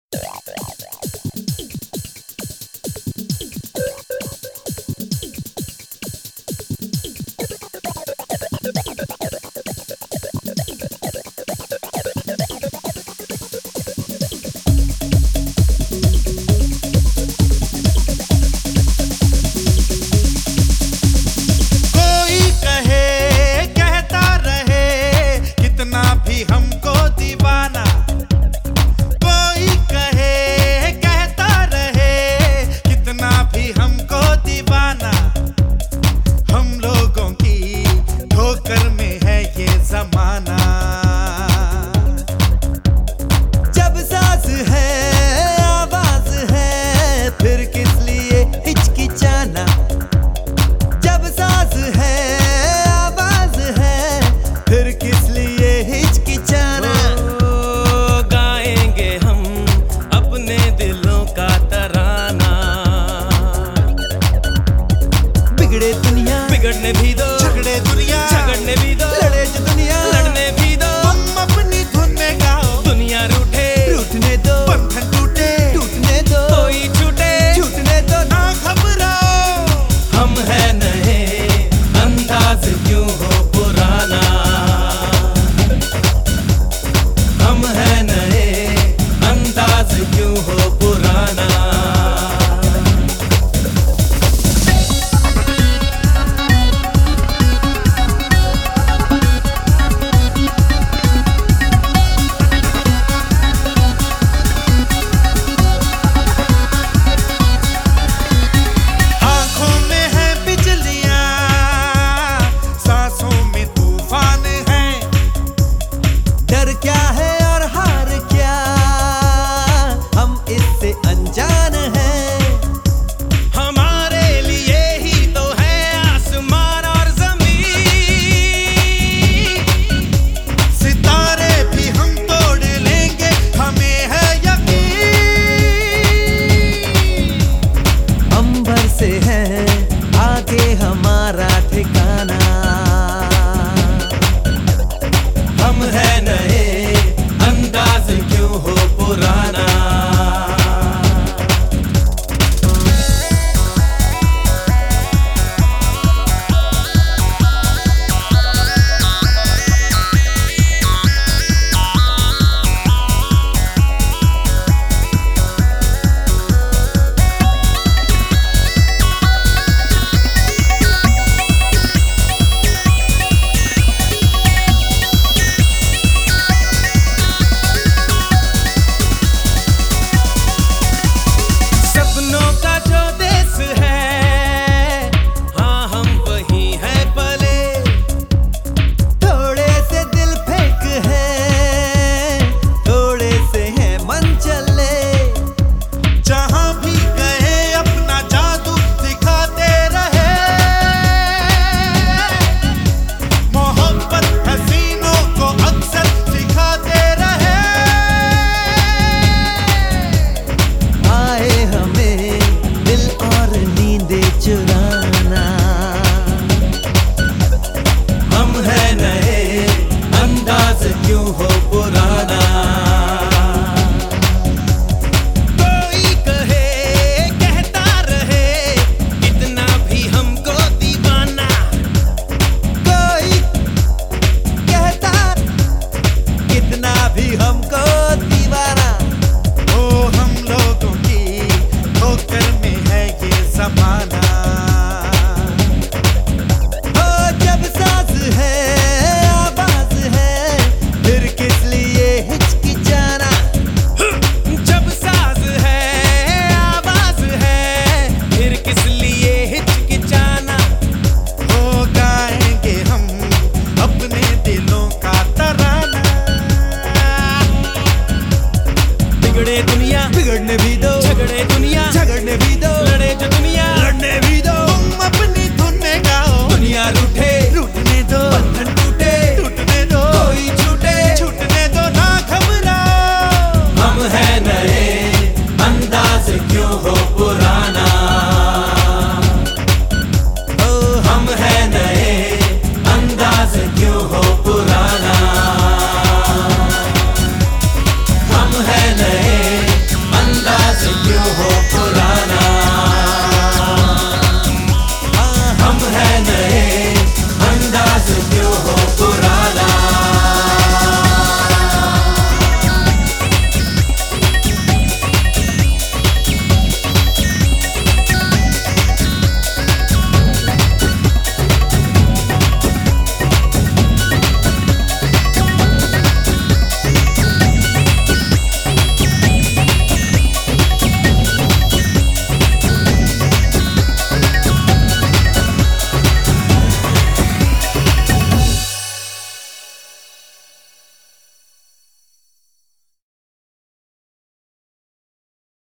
हमको दीवाना कोई कहे कहता रहे, कितना भी हमको दीवाना। हम लोगों की ठोकर में है ये जमाना। जब साज है आवाज है फिर किस लिए हिचकिचाना। जब साज है आवाज है फिर किस लिए गाएंगे हम अपने दिलों का तराना। बिगड़े दुनिया बिगड़ने भी दो, झगड़े दुनिया झगड़ने भी दो, लड़े जो दुनिया लड़ने भी दो। तुम अपनी धुन में गाओ, दुनिया रूठे रूठने दो, बंधन टूटे टूटने दो, कोई छूटे छूटने दो, ना घबराओ। हम है नए अंदाज क्यों हो पुराना। हम है नए अंदाज क्यों हो पुराना। आंखों में है बिजलियां, सांसों में तूफान है। डर क्या है अनजान है। हमारे लिए ही तो है आसमान और जमीन। सितारे भी हम तोड़ लेंगे हमें है यकीन। अंबर से है आगे हमारा ठिकाना। हम है नए अंदाज क्यों हो पुराना। क्यों हो पुराना। कोई कहे कहता रहे, कितना भी हमको दीवाना। कोई कहता कितना भी हमको दीवाना। ओ हम लोगों की ठोकर में है ये जमाना। ओ जब साज है दुनिया बिगड़ने भी दो, झगड़े दुनिया झगड़ने भी दो, लड़े जो दुनिया लड़ने भी दो। तुम अपनी धुन में गाओ, दुनिया रूठे रूठने दो, बंधन